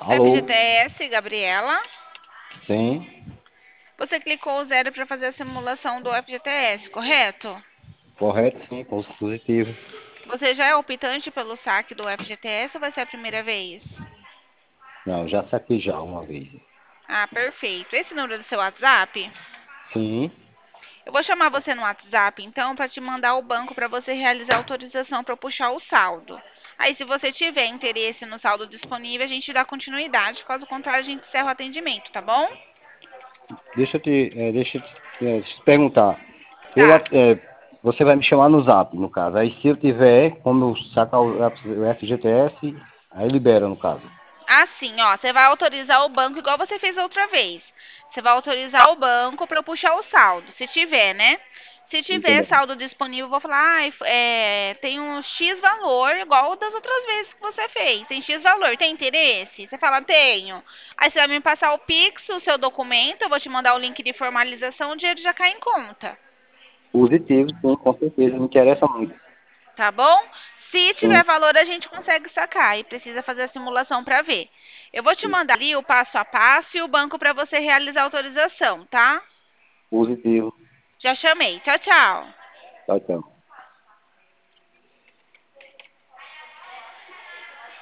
Alô? FGTS, Gabriela. Sim, Você clicou o zero para fazer a simulação do FGTS, correto? correto, sim, positivo. Você já é optante pelo saque do FGTS ou vai ser a primeira vez? Não, já saquei já uma vez. Ah, perfeito. Esse número é do seu WhatsApp? Sim, Eu vou chamar você no WhatsApp, então, para te mandar o banco para você realizar a autorização para puxar o saldo. Aí, se você tiver interesse no saldo disponível, a gente dá continuidade. Caso contrário, a gente encerra o atendimento, tá bom? deixa eu te perguntar. Eu, Tá. você vai me chamar no Zap, no caso. Aí se eu tiver, como eu sacar o FGTS, aí libera, no caso. Assim, ó, você vai autorizar o banco igual você fez a outra vez. Você vai autorizar o banco para puxar o saldo, se tiver, né? Se tiver Entendeu? saldo disponível, eu vou falar, ah, tem um X valor, igual das outras vezes que você fez. Tem X valor, tem interesse? Você fala, tenho. Aí você vai me passar o Pix, o seu documento, eu vou te mandar o link de formalização, o dinheiro já cai em conta. Positivo, sim, com certeza. Me interessa muito. Tá bom? Se Sim, tiver valor, a gente consegue sacar e precisa fazer a simulação para ver. Eu vou te mandar ali o passo a passo e o banco para você realizar a autorização, tá? positivo. Já chamei. Tchau, tchau. Tchau, tchau.